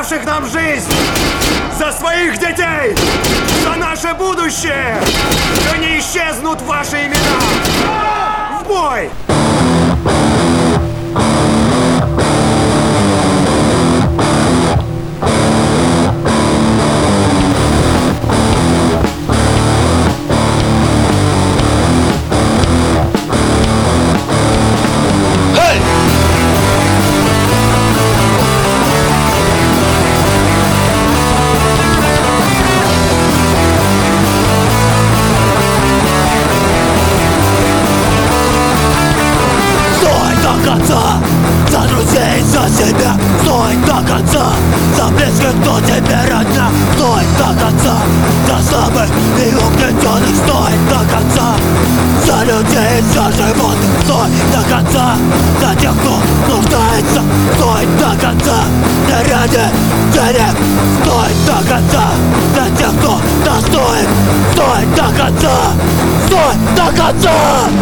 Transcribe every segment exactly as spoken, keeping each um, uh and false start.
давших нам жизнь, за своих детей, за наше будущее! Да не исчезнут ваши имена! В бой! За друзей, за себя, стой до конца. За близких, кто тебе родня, стой до конца. За слабых и угнетенных, стой до конца. За людей, за животных, стой до конца. За тех, кто нуждается, стой до конца. Не ради денег, стой до конца. За тех, кто достоин, стой до конца. Стой до конца.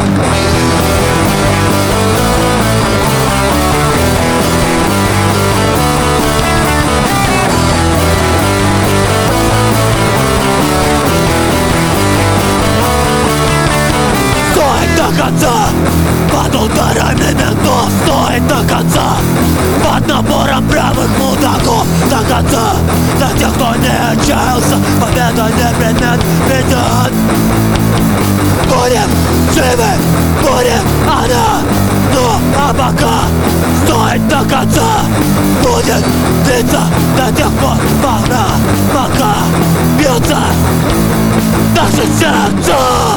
До конца, под ударами ментов, стой до конца. Под напором правых мудаков до конца. За тех, кто не отчаялся, победа не предмет придет. Будем живы, будет она. Ну а пока стой до конца. Будет длиться до тех пор волна, пока бьется наше сердце.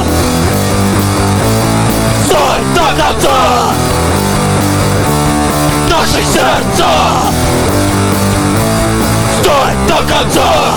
Стой до конца! Наше сердце! Стой до конца!